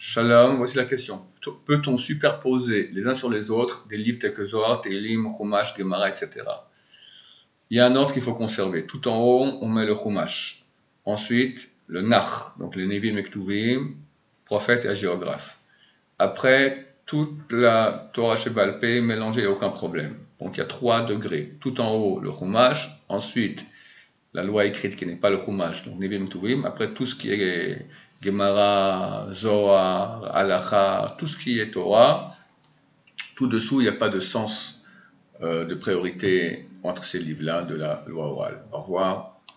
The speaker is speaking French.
Shalom, voici la question. Peut-on superposer les uns sur les autres des livres tels que Zohar, Tehillim, Chumash, Gemara, etc. Il y a un ordre qu'il faut conserver. Tout en haut, on met le Chumash. Ensuite, le Nach, donc les Nevi'im et Ktuvim, prophète et hagiographe. Après, toute la Torah Sheba'al Peh mélangée, il n'y a aucun problème. Donc il y a 3 degrés. Tout en haut, le Chumash. Ensuite, la loi écrite qui n'est pas le Chumash, donc Nevi'im et Ktuvim. Après, tout ce qui est Gemara, Zohar, Halacha, tout ce qui est Torah, tout dessous, il n'y a pas de sens de priorité entre ces livres-là de la loi orale. Au revoir.